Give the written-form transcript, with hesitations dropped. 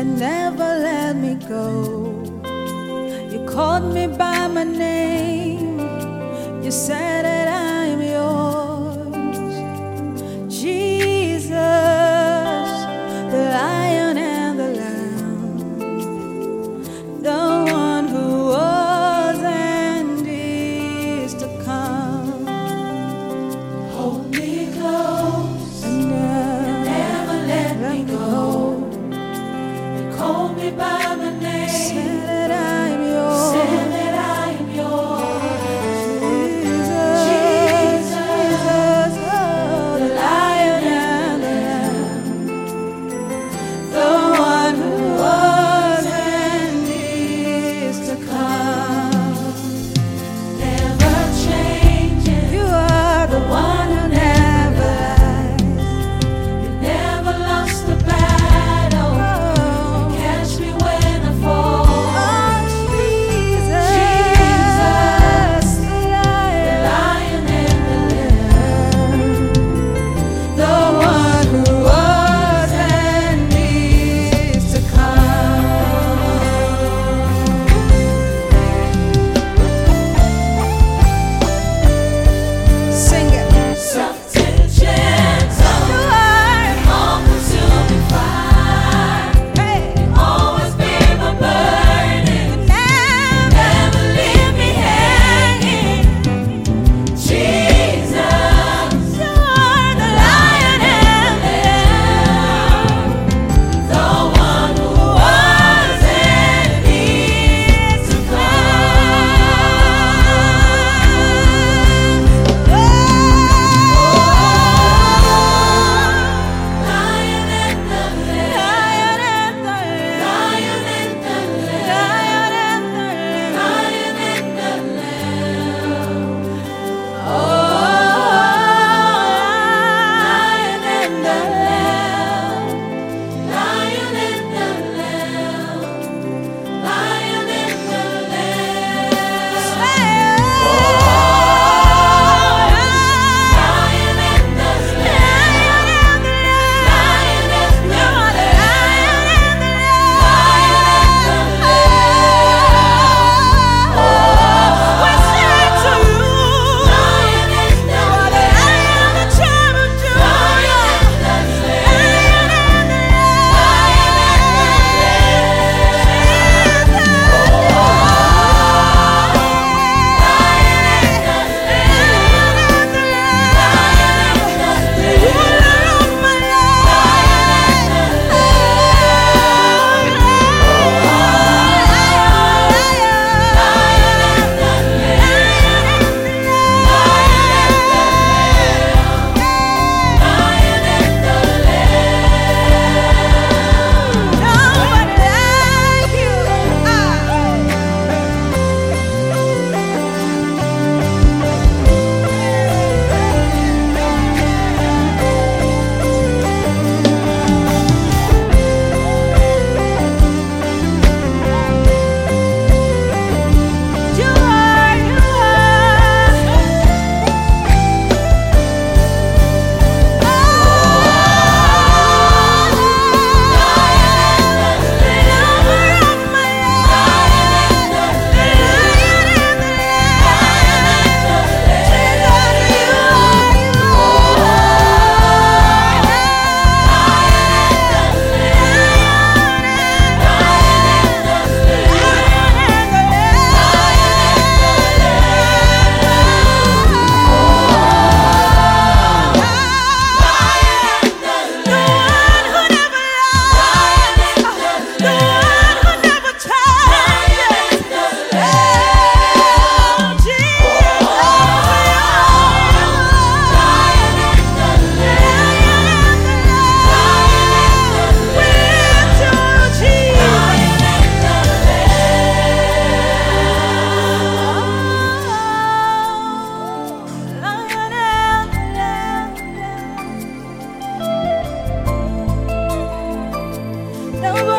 never let me go. You called me by my name. You said that I am yours. Jesus, the Lion and the Lamb, the one who was and is to come. Hold me close And never let me go. You called me by my name. said that I am yours. Said that I am yours. Jesus, oh, the Lion and the Lamb, the one who was and is to come. Never changing. You are the one who never lies. You never lost the battle. Oh, Catch me when I fall. oh, Jesus, the Lion, Lion and the Lamb. the one who was and is to come. Sing it. Soft and gentle. You are, All-consuming fire. hey, Always be my burden. never. Never leave me hanging. Jesus, You are the Lion and the Lamb, the one who was and is to Lion and the Lamb, Lion and the Lamb, Lion and the Lamb. Oh, Lion and the Lamb, Lion and the Lamb, Lion and the Lamb. Oh, Lion and the Lamb, Lion and the No